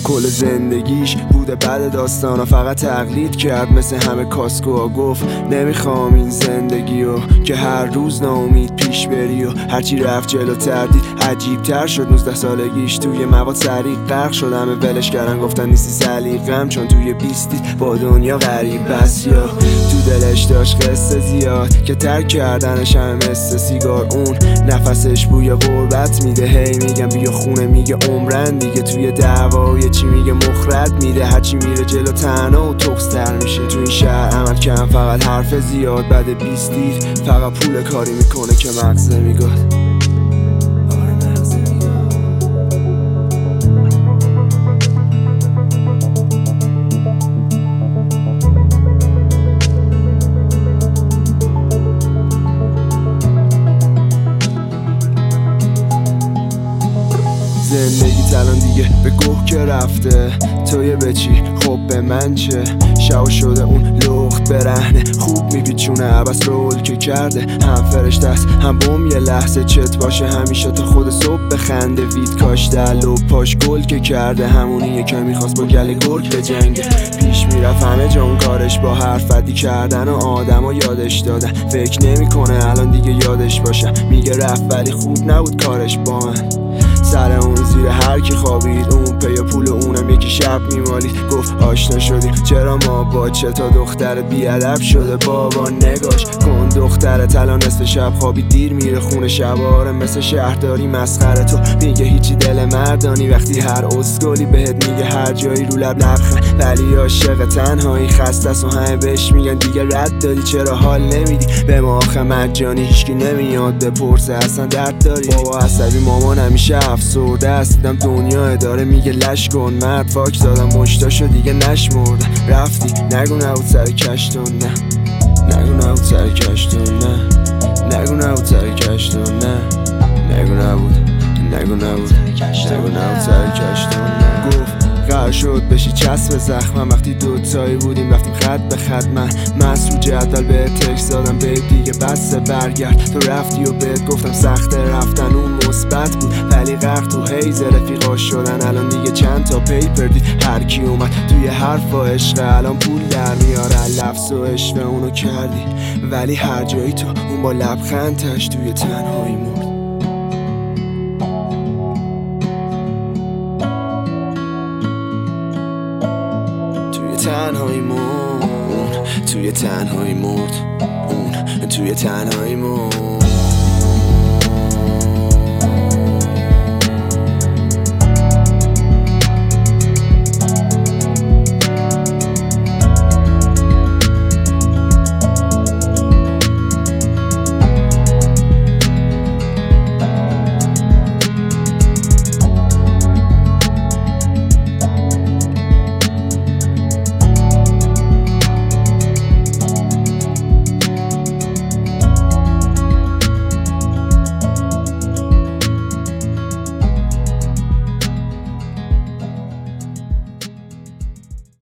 کل زندگیش بوده بعد داستانا فقط تقلید کرد، مثل همه کاسکوها گفت نمیخوام این زندگیو که هر روز ناامید پیش بری. و هرچی رفت جلو تردید عجیب تر شد. 19 سالگیش توی مواد سریع غرق شد، همه ولش کردن گفتن نیستی سلیقه‌ام، چون توی 20 با دنیا غریب بس. یا تو دلش داشت قصه زیاد که ترک کردنش هم مثل سیگار، اون نفسش بوی غربت میده. هی میگم بیا خونه، میگه عمرن دیگه. توی دعوای چی میگه مخرد میده، هرچی میره جلو تنها و تخستر میشه. تو این شهر عمل کم فقط حرف زیاد، بعد 20 دید فقط پول کاری میکنه که مغزه میگاد. زندگی الان دیگه به گوه که رفته، توی به چی خب به من چه؟ شو شده اون لخت برهنه، خوب میپیچونه عباس رول که کرده. هم فرشته است هم بوم، یه لحظه چت باشه همیشه تا خود صبح بخنده. وید کاش دل و پاش گل که کرده، همونیه که میخواست با گل گرگ به جنگه. پیش میرفت همه جا اون کارش، با حرف بدی کردن و آدم و یادش دادن. فکر نمیکنه الان دیگه یادش باشم، میگه رفت ولی خوب نبود کارش با من. سر اون زیر هر کی خوابید، اون پی پول اونم یکی شب میمالید. گفت آشنا شدیم چرا ما با چه تا دختر بیادب شده بابا نگاش کن. دختر تلا نصف شب خوابید دیر میره خونه، شباره مثل شهرداری مسخره. تو میگه هیچی دل مردانی، وقتی هر اسکولی بهت میگه هر جایی رو لب لبخند. ولی عاشق تنهایی خسته است و همه بهش میگن دیگه رد دادی، چرا حال نمیدی به ما آخه مجانی؟ هیچکی نمیاد بپرسه اصلا درد داری. بابا عصبی مامان همیشه افسرده است، دیدم دنیا داره میگه لش کن مرد. فاک دادم مشتاشو دیگه نشمردم، رفتی نگو نبود سر کشتون، نه نگو نبود سر کشتون، نه نگو نبود سر کشتون، نه نگو نبود، نگو نبود، نگو نبود سر کشتون، نه. گفت قرار شد بشی چسب زخمم، وقتی دوتایی بودیم رفتیم خط به خط. من رو جدول به تکس دادم بیب دیگه بسه برگرد. تو رفتی و بهت گفتم سخته رفتن، اون مثبت بود ولی غرق تو هیز رفیقا شدن. الان دیگه چند تا پیپر دید هر کی اومد توی حرف و عشق، الان پول در میاره لفظ و عشق اونو کردی. ولی هر جایی تو اون با لبخندش توی تنهایی مرد. تنهایی مرد، توی تنهایی مرد، اون توی تنهایی مرد.